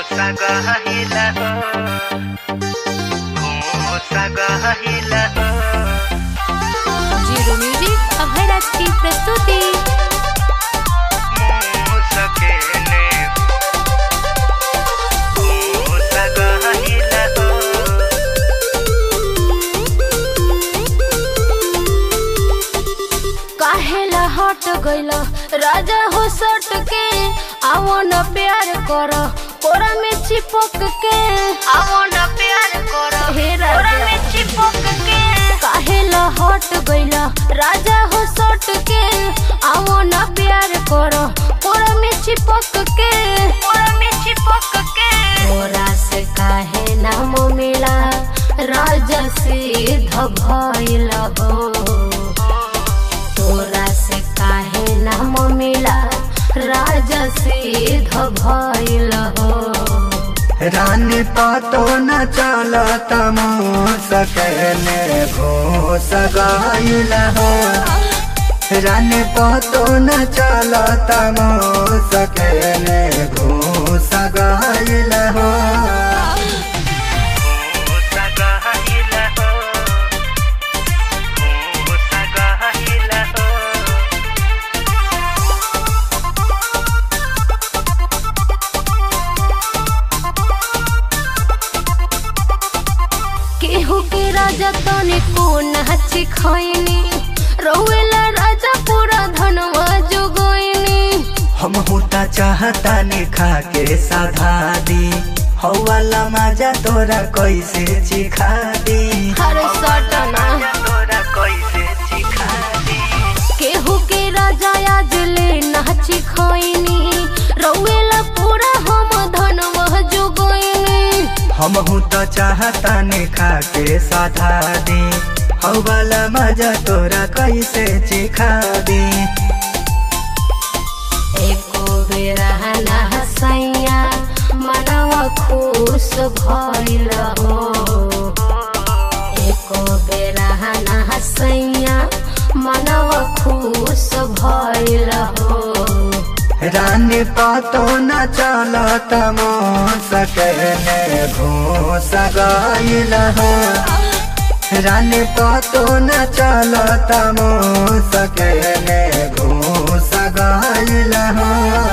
sagahila sagahila zero music Abhay Raj की प्रस्तुति। काहेला हट गइला राजा हो सट के, आवो न प्यार कर कोरा में चिपक के, आवो न प्यार कर हे कोरा में चिपक के। काहेला हट गइला राजा हो सट के, आवो न प्यार कर कोरा में चिपक के, कोरा में चिपक के। कोरा से काहे नाम मिला राजा सिद्ध भइल हो, तोरा से काहे नाम मिला राजा सिद्ध भइल हो। रानी पातो न चलत सकने घोष गइल हो, रानी पातो न चलत सकने घोष गइल हो। केहू के राजा तने को नाची खैनी, रोवेला राजा पूरा धनवा जोगैनी। हम होता चाहता ने खा के साधा दी, हवाला मजा तोरा कैसे चिखा दी, हर सटना तोरा कैसे चिखा दी। केहू के राजा आज ले नाची खैनी, रोवेला पूरा हम धनवा जोगैनी। हम तो चाहता ने खा के साधा दी, हवाला मजा तोरा कैसे चिखा दी। एको बेरा ना हसैया मनवा खुश भइल हो, एको बेरा ना हसैया मनवा खुश भइल हो। रानी पातो न चलत सकने घोष गइल हो, रानी पातो न चलत सकने घोष गइल हो।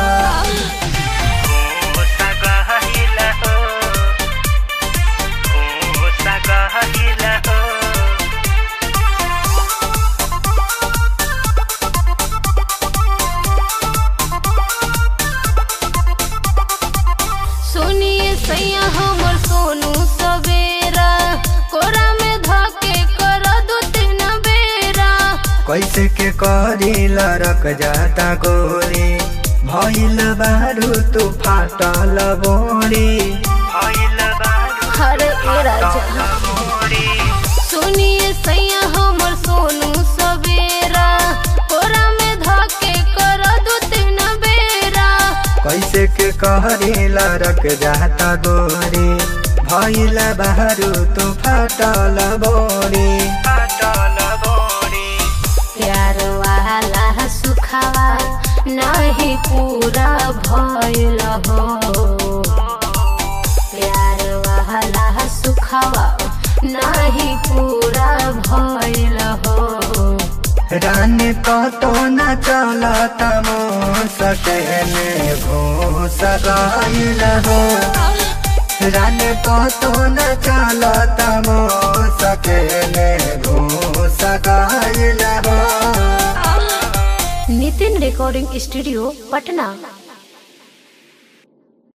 सुनिए सैया हमर सोनू सवेरा, कोरा में धके कर दो तीन बेरा। कैसे के करी लरक जाता गोरी, भइल बारू तू फाटल बोरी, भइल बारू हर ए राजा सुनिए सैया हमर सोनू सवेरा, कोरा में धके कर दो तीन बेरा। कैसे के कहरी लरक जाता गोरी, भइल बारू तू फाटल बोरी, फाटल बोरी। प्यार वाला सुखावा नहीं पूरा भइल हो, प्यार वाला सुखावा नहीं पूरा भइल हो। रानी पातो न चलत सकने घोष गइल हो, रानी पातो न चलत सकने घोष गइल हो। Nitin recording studio Patna.